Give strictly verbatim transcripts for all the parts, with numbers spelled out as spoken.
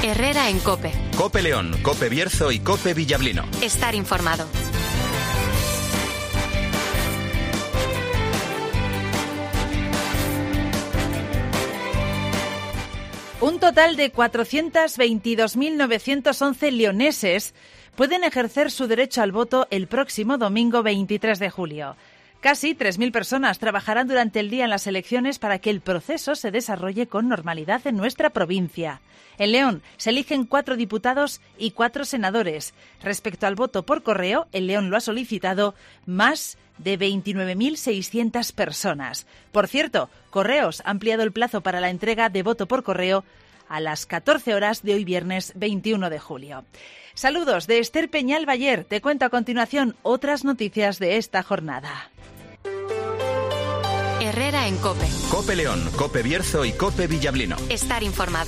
Herrera en COPE. COPE León, COPE Bierzo y COPE Villablino. Estar informado. Un total de cuatrocientos veintidós mil novecientos once leoneses pueden ejercer su derecho al voto el próximo domingo veintitrés de julio. Casi tres mil personas trabajarán durante el día en las elecciones para que el proceso se desarrolle con normalidad en nuestra provincia. En León se eligen cuatro diputados y cuatro senadores. Respecto al voto por correo, en León lo ha solicitado más de veintinueve mil seiscientas personas. Por cierto, Correos ha ampliado el plazo para la entrega de voto por correo a las catorce horas de hoy viernes veintiuno de julio. Saludos de Esther Peñal Bayer. Te cuento a continuación otras noticias de esta jornada. Herrera en COPE. COPE León, COPE Bierzo y COPE Villablino. Estar informado.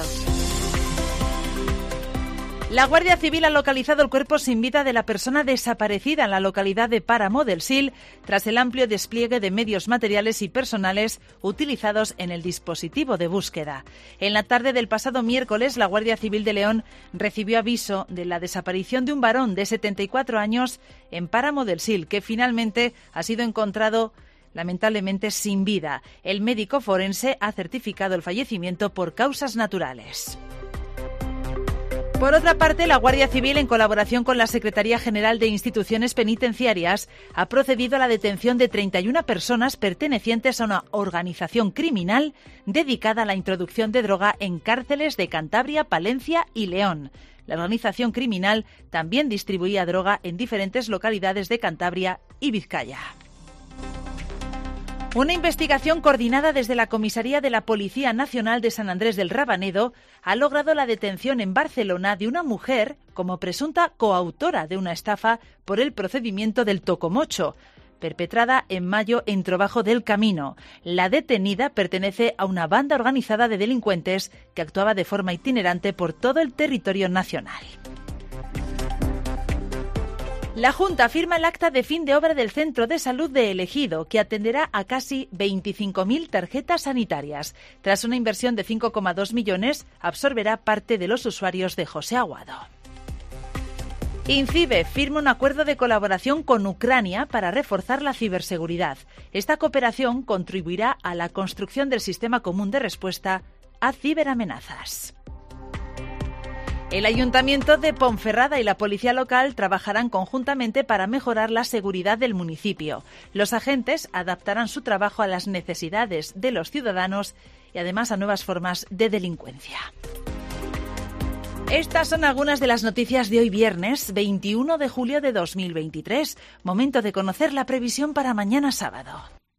La Guardia Civil ha localizado el cuerpo sin vida de la persona desaparecida en la localidad de Páramo del Sil tras el amplio despliegue de medios materiales y personales utilizados en el dispositivo de búsqueda. En la tarde del pasado miércoles, la Guardia Civil de León recibió aviso de la desaparición de un varón de setenta y cuatro años en Páramo del Sil, que finalmente ha sido encontrado lamentablemente sin vida. El médico forense ha certificado el fallecimiento por causas naturales. Por otra parte, la Guardia Civil, en colaboración con la Secretaría General de Instituciones Penitenciarias, ha procedido a la detención de treinta y una personas pertenecientes a una organización criminal dedicada a la introducción de droga en cárceles de Cantabria, Palencia y León. La organización criminal también distribuía droga en diferentes localidades de Cantabria y Vizcaya. Una investigación coordinada desde la Comisaría de la Policía Nacional de San Andrés del Rabanedo ha logrado la detención en Barcelona de una mujer como presunta coautora de una estafa por el procedimiento del tocomocho, perpetrada en mayo en Trobajo del Camino. La detenida pertenece a una banda organizada de delincuentes que actuaba de forma itinerante por todo el territorio nacional. La Junta firma el acta de fin de obra del Centro de Salud de El Ejido, que atenderá a casi veinticinco mil tarjetas sanitarias. Tras una inversión de cinco coma dos millones, absorberá parte de los usuarios de José Aguado. INCIBE firma un acuerdo de colaboración con Ucrania para reforzar la ciberseguridad. Esta cooperación contribuirá a la construcción del sistema común de respuesta a ciberamenazas. El Ayuntamiento de Ponferrada y la Policía Local trabajarán conjuntamente para mejorar la seguridad del municipio. Los agentes adaptarán su trabajo a las necesidades de los ciudadanos y además a nuevas formas de delincuencia. Estas son algunas de las noticias de hoy viernes veintiuno de julio de dos mil veintitrés. Momento de conocer la previsión para mañana sábado.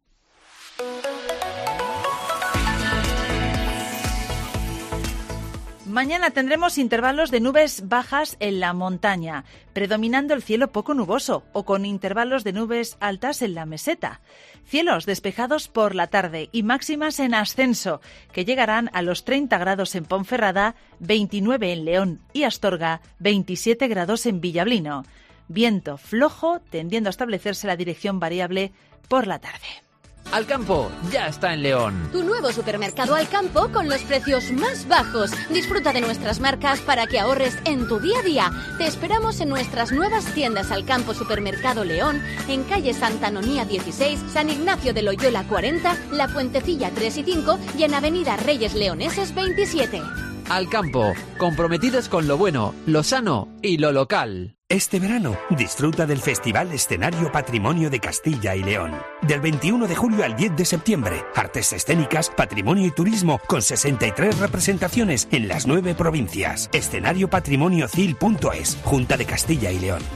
Mañana tendremos intervalos de nubes bajas en la montaña, predominando el cielo poco nuboso o con intervalos de nubes altas en la meseta. Cielos despejados por la tarde y máximas en ascenso, que llegarán a los treinta grados en Ponferrada, veintinueve en León y Astorga, veintisiete grados en Villablino. Viento flojo, tendiendo a establecerse la dirección variable por la tarde. Alcampo ya está en León. Tu nuevo supermercado Alcampo con los precios más bajos. Disfruta de nuestras marcas para que ahorres en tu día a día. Te esperamos en nuestras nuevas tiendas Alcampo Supermercado León, en calle Santa Anonía dieciséis, San Ignacio de Loyola cuarenta, La Puentecilla tres y cinco y en avenida Reyes Leoneses veintisiete. Alcampo, comprometidos con lo bueno, lo sano y lo local. Este verano, disfruta del Festival Escenario Patrimonio de Castilla y León. Del veintiuno de julio al diez de septiembre, artes escénicas, patrimonio y turismo, con sesenta y tres representaciones en las nueve provincias. escenario patrimonio cil punto es, Junta de Castilla y León.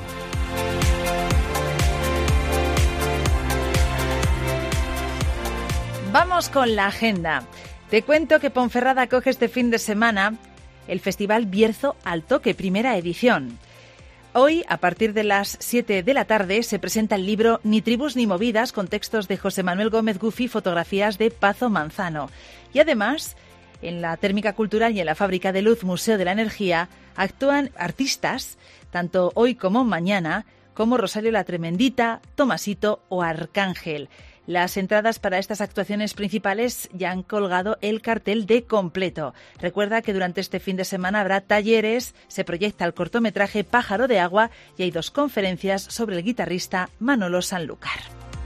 Vamos con la agenda. Te cuento que Ponferrada acoge este fin de semana el Festival Bierzo al Toque, primera edición. Hoy, a partir de las siete de la tarde, se presenta el libro Ni tribus ni movidas, con textos de José Manuel Gómez Gufi, fotografías de Pazo Manzano. Y además, en la Térmica Cultural y en la Fábrica de Luz, Museo de la Energía, actúan artistas, tanto hoy como mañana, como Rosario la Tremendita, Tomasito o Arcángel. Las entradas para estas actuaciones principales ya han colgado el cartel de completo. Recuerda que durante este fin de semana habrá talleres, se proyecta el cortometraje Pájaro de Agua y hay dos conferencias sobre el guitarrista Manolo Sanlúcar.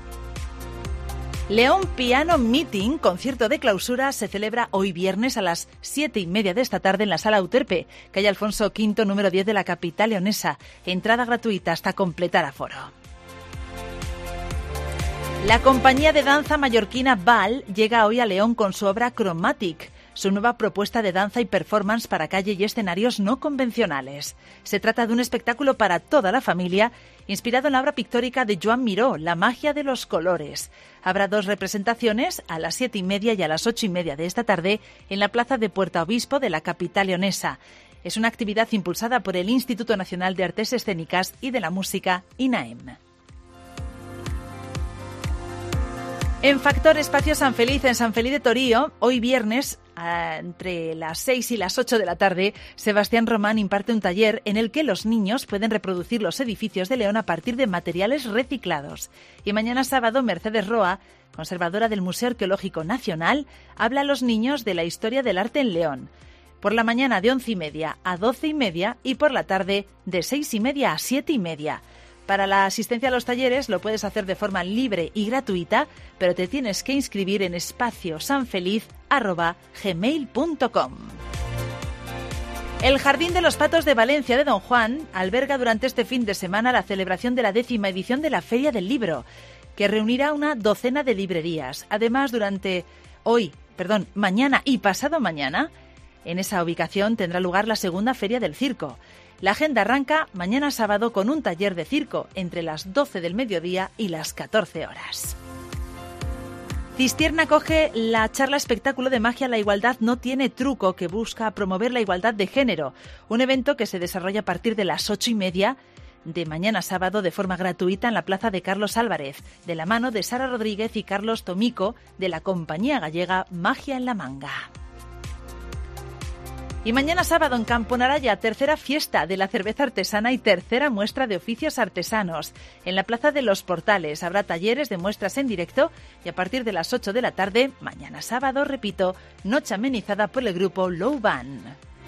León Piano Meeting, concierto de clausura, se celebra hoy viernes a las siete y media de esta tarde en la Sala Euterpe, calle Alfonso quinto, número diez de la capital leonesa. Entrada gratuita hasta completar aforo. La compañía de danza mallorquina Val llega hoy a León con su obra Chromatic, su nueva propuesta de danza y performance para calle y escenarios no convencionales. Se trata de un espectáculo para toda la familia, inspirado en la obra pictórica de Joan Miró, La magia de los colores. Habrá dos representaciones, a las siete y media y a las ocho y media de esta tarde, en la plaza de Puerta Obispo de la capital leonesa. Es una actividad impulsada por el Instituto Nacional de Artes Escénicas y de la Música, INAEM. En Factor Espacio San Feliz, en San Feliz de Torío, hoy viernes, entre las seis y las ocho de la tarde, Sebastián Román imparte un taller en el que los niños pueden reproducir los edificios de León a partir de materiales reciclados. Y mañana sábado, Mercedes Roa, conservadora del Museo Arqueológico Nacional, habla a los niños de la historia del arte en León. Por la mañana de once y media a doce y media y por la tarde de seis y media a siete y media. Para la asistencia a los talleres lo puedes hacer de forma libre y gratuita, pero te tienes que inscribir en espacio sanfeliz arroba gmail punto com. El Jardín de los Patos de Valencia de Don Juan alberga durante este fin de semana la celebración de la décima edición de la Feria del Libro, que reunirá una docena de librerías. Además, durante hoy, perdón, mañana y pasado mañana, en esa ubicación tendrá lugar la segunda Feria del Circo. La agenda arranca mañana sábado con un taller de circo entre las doce del mediodía y las catorce horas. Cistierna acoge la charla espectáculo de magia La igualdad no tiene truco, que busca promover la igualdad de género, un evento que se desarrolla a partir de las ocho y media de mañana sábado de forma gratuita en la plaza de Carlos Álvarez, de la mano de Sara Rodríguez y Carlos Tomico de la compañía gallega Magia en la Manga. Y mañana sábado en Campo Naraya, tercera fiesta de la cerveza artesana y tercera muestra de oficios artesanos. En la Plaza de los Portales habrá talleres de muestras en directo y a partir de las ocho de la tarde, mañana sábado, repito, noche amenizada por el grupo Low Band.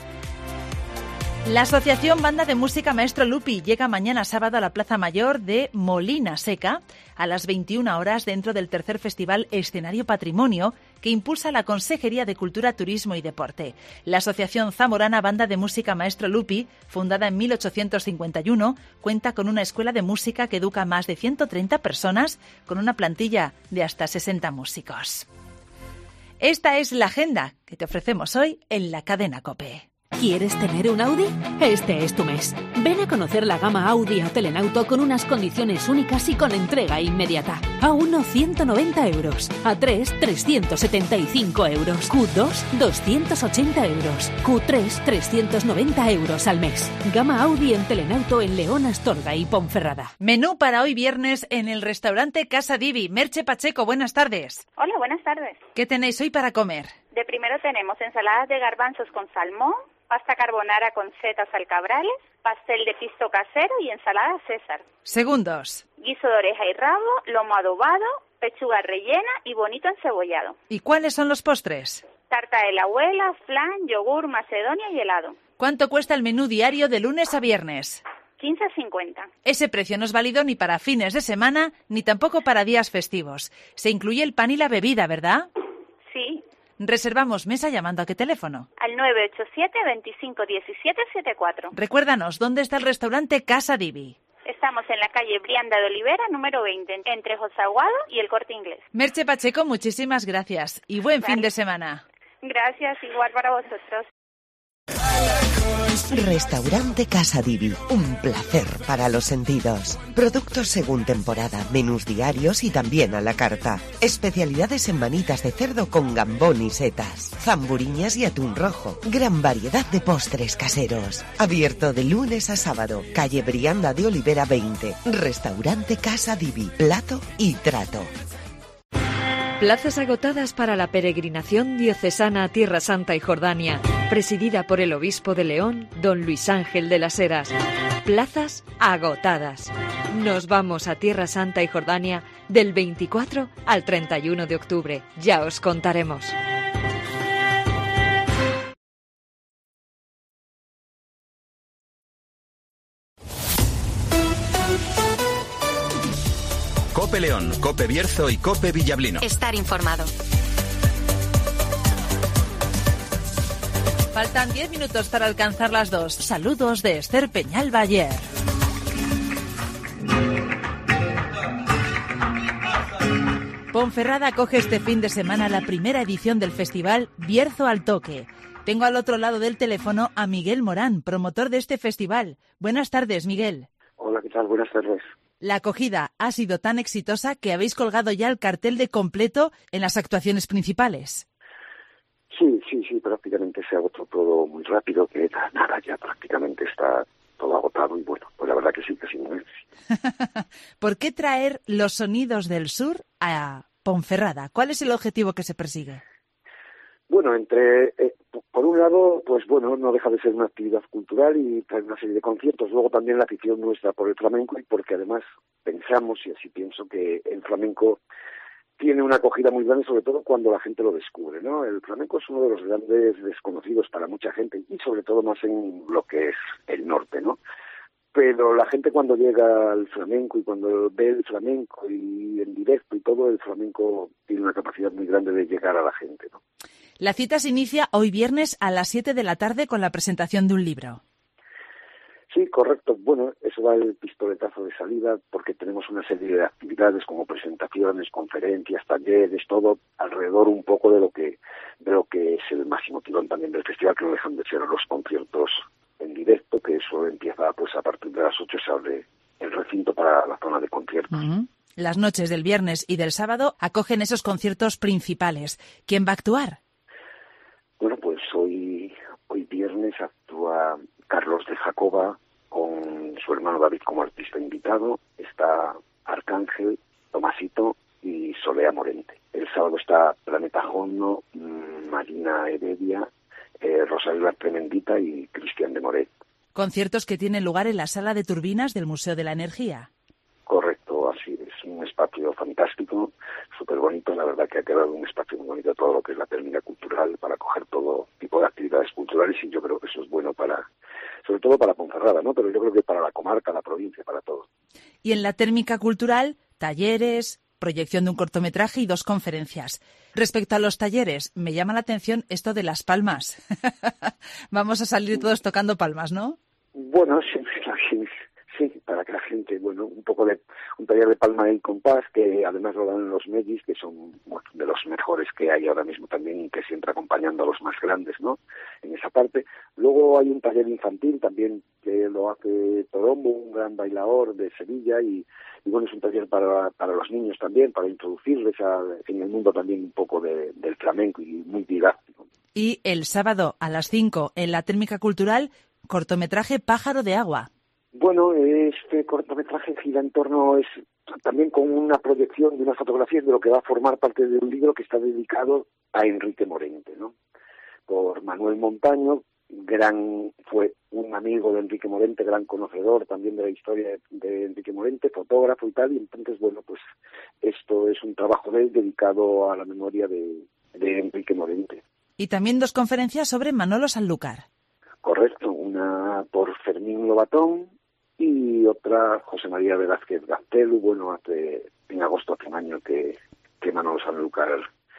La Asociación Banda de Música Maestro Lupi llega mañana sábado a la Plaza Mayor de Molina Seca a las veintiuna horas dentro del tercer Festival Escenario Patrimonio que impulsa la Consejería de Cultura, Turismo y Deporte. La Asociación Zamorana Banda de Música Maestro Lupi, fundada en mil ochocientos cincuenta y uno, cuenta con una escuela de música que educa a más de ciento treinta personas con una plantilla de hasta sesenta músicos. Esta es la agenda que te ofrecemos hoy en la cadena COPE. ¿Quieres tener un Audi? Este es tu mes. Ven a conocer la gama Audi a Telenauto con unas condiciones únicas y con entrega inmediata. A uno, ciento noventa euros. A tres, trescientos setenta y cinco euros. Q dos, doscientos ochenta euros. Q tres, trescientos noventa euros al mes. Gama Audi en Telenauto en León, Astorga y Ponferrada. Menú para hoy viernes en el restaurante Casa Divi. Merche Pacheco, buenas tardes. Hola, buenas tardes. ¿Qué tenéis hoy para comer? De primero tenemos ensaladas de garbanzos con salmón, pasta carbonara con setas alcabrales, pastel de pisto casero y ensalada César. Segundos. Guiso de oreja y rabo, lomo adobado, pechuga rellena y bonito encebollado. ¿Y cuáles son los postres? Tarta de la abuela, flan, yogur, macedonia y helado. ¿Cuánto cuesta el menú diario de lunes a viernes? quince cincuenta. Ese precio no es válido ni para fines de semana ni tampoco para días festivos. Se incluye el pan y la bebida, ¿verdad? Sí. Reservamos mesa llamando a qué teléfono. Al nueve ocho siete, veinticinco diecisiete setenta y cuatro. Recuérdanos, ¿dónde está el restaurante Casa Divi? Estamos en la calle Brianda de Olivera, número veinte, entre José Aguado y el Corte Inglés. Merche Pacheco, muchísimas gracias y buen Vale. fin de semana. Gracias, igual para vosotros. Restaurante Casa Divi, un placer para los sentidos. Productos según temporada, menús diarios y también a la carta. Especialidades en manitas de cerdo con gambón y setas, zamburiñas y atún rojo. Gran variedad de postres caseros. Abierto de lunes a sábado. Calle Brianda de Olivera veinte. Restaurante Casa Divi, plato y trato. Plazas agotadas para la peregrinación diocesana a Tierra Santa y Jordania, presidida por el obispo de León, don Luis Ángel de las Heras. Plazas agotadas. Nos vamos a Tierra Santa y Jordania del veinticuatro al treinta y uno de octubre. Ya os contaremos. COPE León, COPE Bierzo y COPE Villablino. Estar informado. Faltan diez minutos para alcanzar las dos. Saludos de Esther Peñal Bayer. Ponferrada acoge este fin de semana la primera edición del festival Bierzo al Toque. Tengo al otro lado del teléfono a Miguel Morán, promotor de este festival. Buenas tardes, Miguel. Hola, ¿qué tal? Buenas tardes. La acogida ha sido tan exitosa que habéis colgado ya el cartel de completo en las actuaciones principales. Sí, sí, sí, prácticamente se agotó todo muy rápido, que nada, ya prácticamente está todo agotado y bueno, pues la verdad que sí, que sí. ¿Por qué traer los sonidos del sur a Ponferrada? ¿Cuál es el objetivo que se persigue? Bueno, entre eh, por un lado, pues bueno, no deja de ser una actividad cultural y traer una serie de conciertos. Luego también la afición nuestra por el flamenco y porque además pensamos, y así pienso, que el flamenco tiene una acogida muy grande, sobre todo cuando la gente lo descubre, ¿no? El flamenco es uno de los grandes desconocidos para mucha gente y sobre todo más en lo que es el norte, ¿no? Pero la gente cuando llega al flamenco y cuando ve el flamenco y en directo y todo, el flamenco tiene una capacidad muy grande de llegar a la gente, ¿no? La cita se inicia hoy viernes a las siete de la tarde con la presentación de un libro. Sí, correcto. Bueno, eso va el pistoletazo de salida porque tenemos una serie de actividades como presentaciones, conferencias, talleres, todo alrededor un poco de lo que de lo que es el máximo tirón también del festival, que no dejan de ser los conciertos en directo, que eso empieza pues a partir de las ocho, se abre el recinto para la zona de conciertos. Uh-huh. Las noches del viernes y del sábado acogen esos conciertos principales. ¿Quién va a actuar? Bueno, pues hoy hoy viernes actúa Carlos de Jacoba con su hermano David como artista invitado. Está Arcángel, Tomasito y Solea Morente. El sábado está Planeta Jono, Marina Heredia, eh, Rosalía Tremendita y Cristian de Moret. Conciertos que tienen lugar en la Sala de Turbinas del Museo de la Energía. Correcto, así es. Un espacio fantástico, súper bonito. La verdad que ha quedado un espacio muy bonito, todo lo que es la técnica cultural, para coger todo tipo de actividades culturales, y yo creo que eso es bueno para, sobre todo para Ponferrada, ¿no? Pero yo creo que para la comarca, la provincia, para todo. Y en la térmica cultural, talleres, proyección de un cortometraje y dos conferencias. Respecto a los talleres, me llama la atención esto de las palmas. Vamos a salir todos tocando palmas, ¿no? Bueno, sí, sí, sí, para que la gente, bueno, un poco de un taller de palma y compás, que además lo dan los Mellis, que son bueno, de los mejores que hay ahora mismo también, y que siempre acompañando a los más grandes, ¿no? En esa parte. Luego hay un taller infantil también que lo hace Torombo, un gran bailador de Sevilla, y, y bueno, es un taller para, para los niños también, para introducirles a, en el mundo también un poco de, del flamenco, y muy didáctico. Y el sábado a las cinco en la térmica cultural, cortometraje Pájaro de Agua. Bueno, este cortometraje gira en torno, es también con una proyección de unas fotografías de lo que va a formar parte de un libro que está dedicado a Enrique Morente, ¿no? Por Manuel Montaño, gran, fue un amigo de Enrique Morente, gran conocedor también de la historia de, de Enrique Morente, fotógrafo y tal, y entonces, bueno, pues esto es un trabajo de él dedicado a la memoria de, de Enrique Morente. Y también dos conferencias sobre Manolo Sanlúcar. Correcto, una por Fermín Lobatón y otra José María Velázquez Gaztelu. Bueno, hace en agosto hace un año que, que Manolo Sanlúcar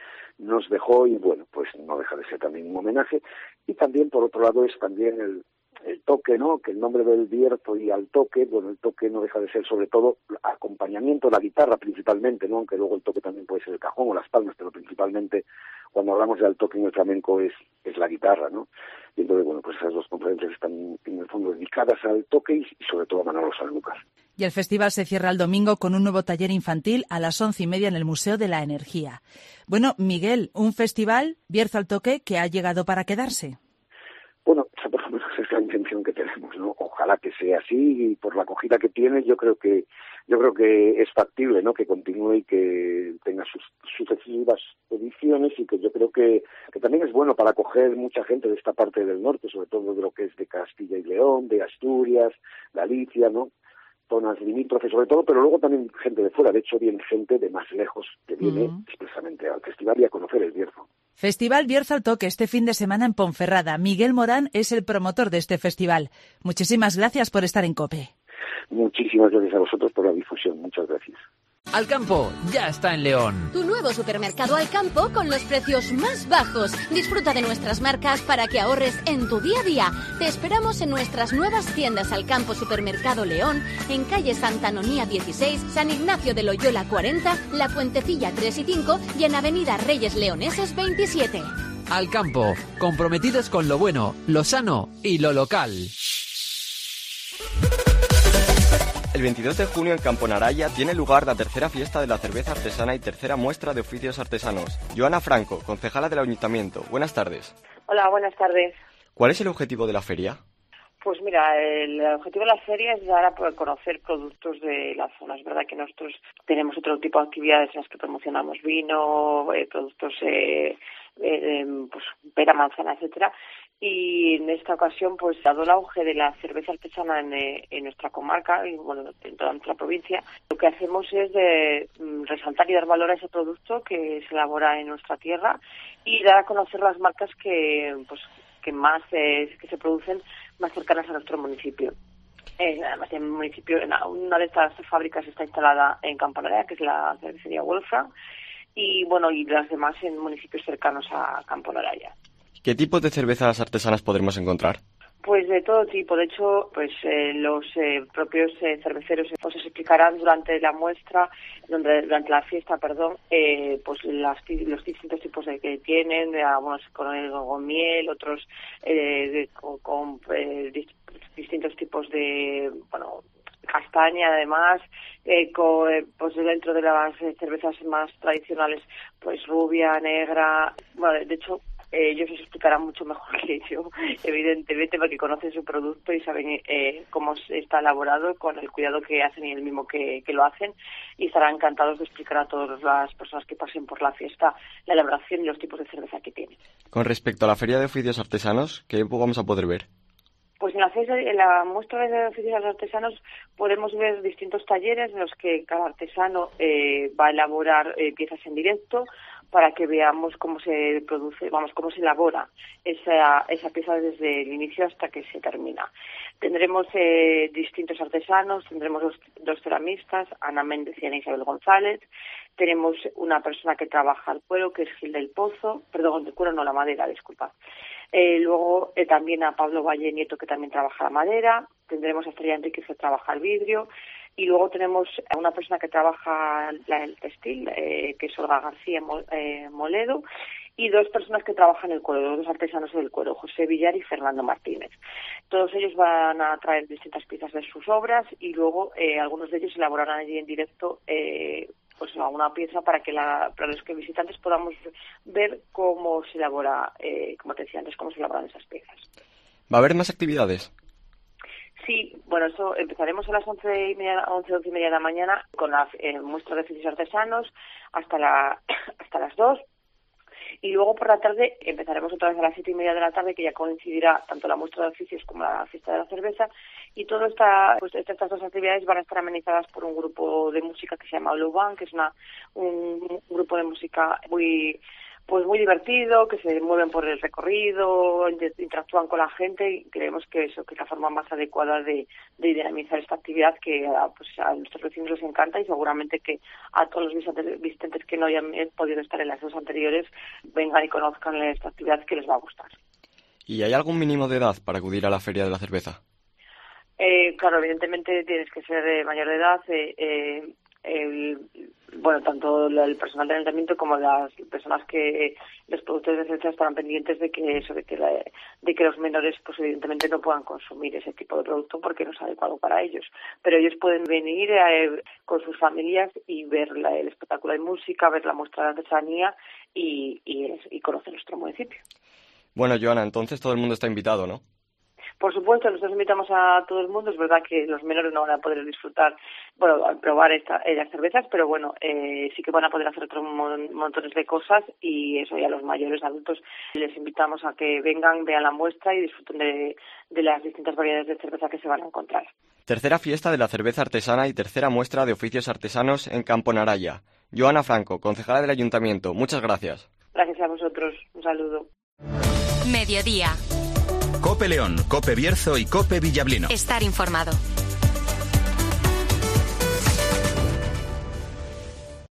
nos dejó, y bueno, pues no deja de ser también un homenaje. Y también, por otro lado, es también el, el toque, ¿no? Que el nombre del Bierzo y al toque, bueno, el toque no deja de ser sobre todo acompañamiento, la guitarra principalmente, ¿no? Aunque luego el toque también puede ser el cajón o las palmas, pero principalmente cuando hablamos de al toque en el flamenco es, es la guitarra, ¿no? Y entonces, bueno, pues esas dos conferencias están en el fondo dedicadas al toque y, y sobre todo a Manolo Sanlúcar. Y el festival se cierra el domingo con un nuevo taller infantil a las once y media en el Museo de la Energía. Bueno, Miguel, un festival, Bierzo al Toque, que ha llegado para quedarse. Bueno, por lo menos es la intención que tenemos, ¿no? Ojalá que sea así y por la acogida que tiene yo creo que yo creo que es factible, ¿no? Que continúe y que tenga sus sucesivas ediciones y que yo creo que, que también es bueno para acoger mucha gente de esta parte del norte, sobre todo de lo que es de Castilla y León, de Asturias, Galicia, ¿no? Zonas limítrofes sobre todo, pero luego también gente de fuera. De hecho, viene gente de más lejos que viene uh-huh. expresamente al festival y a conocer el Bierzo. Festival Bierzo al Toque este fin de semana en Ponferrada. Miguel Morán es el promotor de este festival. Muchísimas gracias por estar en COPE. Muchísimas gracias a vosotros por la difusión. Muchas gracias. Alcampo ya está en León. Tu nuevo supermercado Alcampo con los precios más bajos. Disfruta de nuestras marcas para que ahorres en tu día a día. Te esperamos en nuestras nuevas tiendas Alcampo Supermercado León, en calle Santa Anonía dieciséis, San Ignacio de Loyola cuarenta, La Puentecilla tres y cinco y en avenida Reyes Leoneses veintisiete. Alcampo, comprometidos con lo bueno, lo sano y lo local. El veintidós de junio en Campo Naraya tiene lugar la tercera fiesta de la cerveza artesana y tercera muestra de oficios artesanos. Joana Franco, concejala del Ayuntamiento. Buenas tardes. Hola, buenas tardes. ¿Cuál es el objetivo de la feria? Pues mira, el objetivo de la feria es dar a conocer productos de la zona. Es verdad que nosotros tenemos otro tipo de actividades en las que promocionamos vino, eh, productos, eh, eh, pues pera, manzana, etcétera. Y en esta ocasión, pues dado el auge de la cerveza artesana en, eh, en nuestra comarca y bueno, en toda nuestra provincia, lo que hacemos es de mm, resaltar y dar valor a ese producto que se elabora en nuestra tierra y dar a conocer las marcas que pues que más eh, que se producen más cercanas a nuestro municipio. Eh, además, en el municipio, una de estas fábricas está instalada en Campo Naraya, que es la cervecería Wolfram, y bueno, y las demás en municipios cercanos a Campo Naraya. ¿Qué tipos de cervezas artesanas podremos encontrar? Pues de todo tipo. De hecho, pues eh, los eh, propios eh, cerveceros os explicarán durante la muestra, donde, durante la fiesta, perdón, eh, pues las, los distintos tipos de que tienen, de, algunos con, el, con miel, otros eh, de, con, con eh, distintos tipos de, bueno, castaña, además, eh, con, eh, pues dentro de las cervezas más tradicionales, pues rubia, negra, bueno, de hecho, Eh, ellos os explicarán mucho mejor que yo, evidentemente, porque conocen su producto y saben eh, cómo está elaborado, con el cuidado que hacen y el mismo que, que lo hacen, y estarán encantados de explicar a todas las personas que pasen por la fiesta la elaboración y los tipos de cerveza que tienen. Con respecto a la Feria de Oficios Artesanos, ¿qué vamos a poder ver? Pues en la, en la muestra de oficios artesanos podemos ver distintos talleres en los que cada artesano eh, va a elaborar eh, piezas en directo, para que veamos cómo se produce, vamos, cómo se elabora esa, esa pieza desde el inicio hasta que se termina. Tendremos eh, distintos artesanos, tendremos dos, dos ceramistas, Ana Méndez y Ana Isabel González. Tenemos una persona que trabaja el cuero, que es Gil del Pozo, perdón, el cuero no, la madera, disculpa. Eh, luego eh, también a Pablo Valle Nieto, que también trabaja la madera. Tendremos a Estrella Enríquez, que trabaja el vidrio. Y luego tenemos a una persona que trabaja la, el textil, eh, que es Olga García eh, Moledo, y dos personas que trabajan el cuero, dos artesanos del cuero, José Villar y Fernando Martínez. Todos ellos van a traer distintas piezas de sus obras y luego eh, algunos de ellos elaborarán allí en directo eh, pues alguna pieza para que la, para los que visitantes podamos ver cómo se elabora, eh, como te decía antes, cómo se elaboran esas piezas. ¿Va a haber más actividades? Sí, bueno, eso empezaremos a las once y media, once, once y media de la mañana con la eh, muestra de oficios artesanos hasta la hasta las dos. Y luego por la tarde empezaremos otra vez a las siete y media de la tarde, que ya coincidirá tanto la muestra de oficios como la fiesta de la cerveza. Y todas esta, pues, estas dos actividades van a estar amenizadas por un grupo de música que se llama Blue Band, que es una un, un grupo de música muy pues muy divertido, que se mueven por el recorrido, interactúan con la gente, y creemos que eso que es la forma más adecuada de, de dinamizar esta actividad que a, pues, a nuestros vecinos les encanta, y seguramente que a todos los visitantes, visitantes que no hayan podido estar en las dos anteriores vengan y conozcan esta actividad, que les va a gustar. ¿Y hay algún mínimo de edad para acudir a la Feria de la Cerveza? Eh, claro, evidentemente tienes que ser eh, mayor de edad. Eh, eh, el, bueno, tanto el personal del ayuntamiento como las personas que los productores de cerveza estarán pendientes de que eso, de que la, de que los menores, pues evidentemente no puedan consumir ese tipo de producto porque no es adecuado para ellos. Pero ellos pueden venir eh, con sus familias y ver la, el espectáculo de música, ver la muestra de artesanía y, y, y conocer nuestro municipio. Bueno, Joana, entonces todo el mundo está invitado, ¿no? Por supuesto, nosotros invitamos a todo el mundo. Es verdad que los menores no van a poder disfrutar, bueno, probar esta, eh, las cervezas, pero bueno, eh, sí que van a poder hacer otros mon- montones de cosas, y eso ya los mayores adultos les invitamos a que vengan, vean la muestra y disfruten de, de las distintas variedades de cerveza que se van a encontrar. Tercera fiesta de la cerveza artesana y tercera muestra de oficios artesanos en Campo Naraya. Joana Franco, concejala del Ayuntamiento, muchas gracias. Gracias a vosotros. Un saludo. Mediodía. COPE León, COPE Bierzo y COPE Villablino. Estar informado.